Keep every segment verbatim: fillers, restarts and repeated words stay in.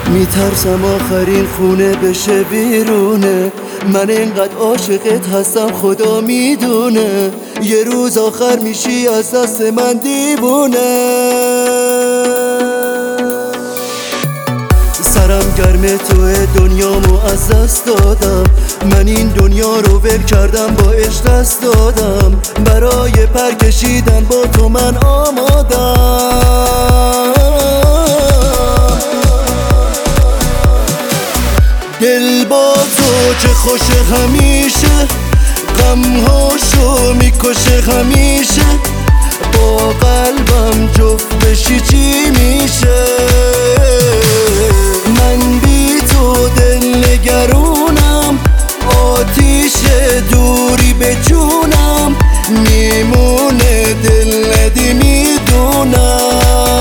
میترسم آخرین خونه بشه بیرونه. من اینقدر عاشقت هستم خدا میدونه. یه روز آخر میشی از دست من دیوونه. سرم گرم توی دنیامو از دست دادم. من این دنیا رو ول کردم با عشق دست دادم. برای پر کشیدن با تو من آمادم. دل با تو چه خوشه همیشه، غمهاشو میکشه همیشه. با قلبم جفت بشی چی میشه؟ من بی تو دل نگرونم، آتیش دوری به جونم میمونه. دل ندی میدونم.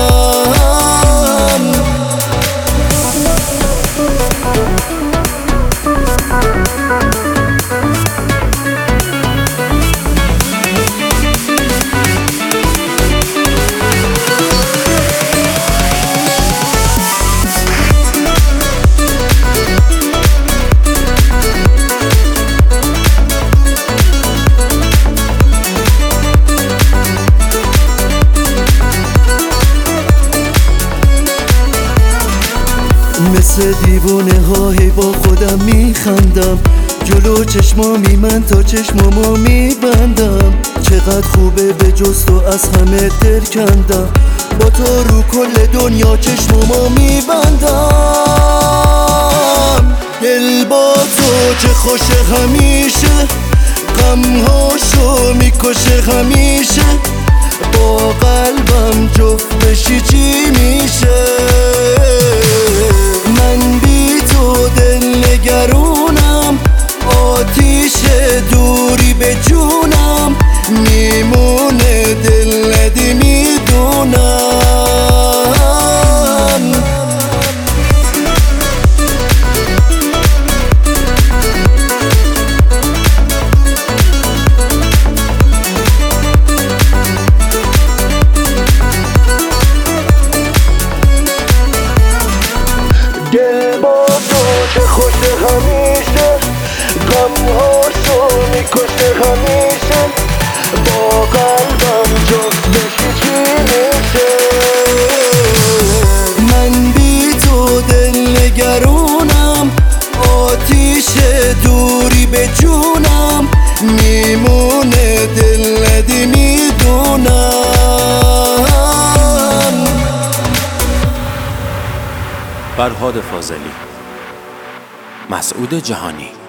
مثل دیوونه هایی با خودم میخندم. جلو چشمامی من تا چشمامو میبندم. چقدر خوبه به جز تو از همه دل کندم. با تو رو کل دنیا چشمامو میبندم. دل با تو چه خوشه همیشه، غمهاشو میکشه همیشه. با قلبم جفت بشی چی میشه؟ من بی تو دل نگرونم، آتیش دوری به جونم میمونه. دل ندی میدونم. دل با تو چه خوشه همیشه، غمهاشو میکشه همیشه. با قلبم جفت بشی چی میشه؟ من بی تو دل نگرونم، آتیش دوری به جونم میمونه. دل ندی میدونم. فرهاد فاضلی، مسعود جهانی.